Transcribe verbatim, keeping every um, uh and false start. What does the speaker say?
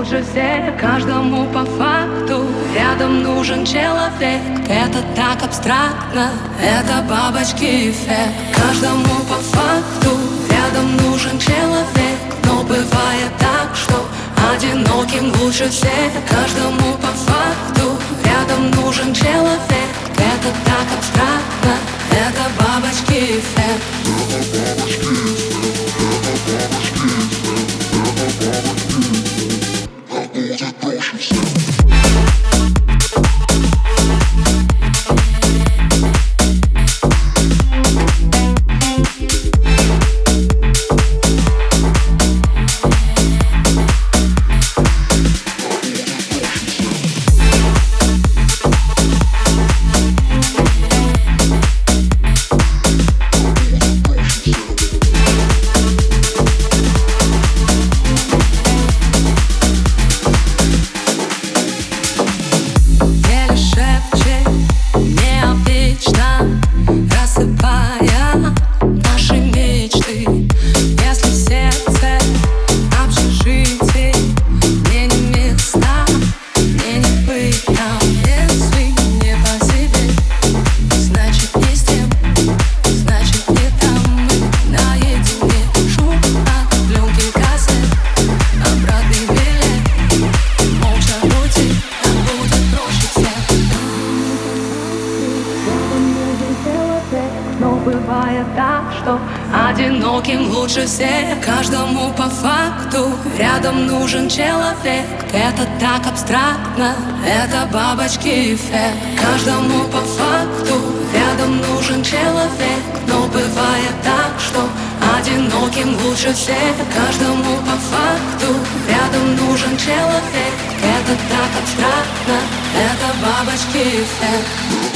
лучше всех, каждому по факту. Рядом нужен человек, это так абстрактно, это бабочки эффект. Каждому по факту, рядом нужен человек. Но бывает так, что одиноким лучше всех. Каждому по факту, рядом нужен человек. Это так абстрактно, это бабочки эффект. Бывает так, что одиноким лучше всех. Каждому по факту, рядом нужен человек. Это так абстрактно, это бабочки эффект. Каждому по факту, рядом нужен человек. Но бывает так, что одиноким лучше всех. Каждому по факту, рядом нужен человек. Это так абстрактно, это бабочки эффект.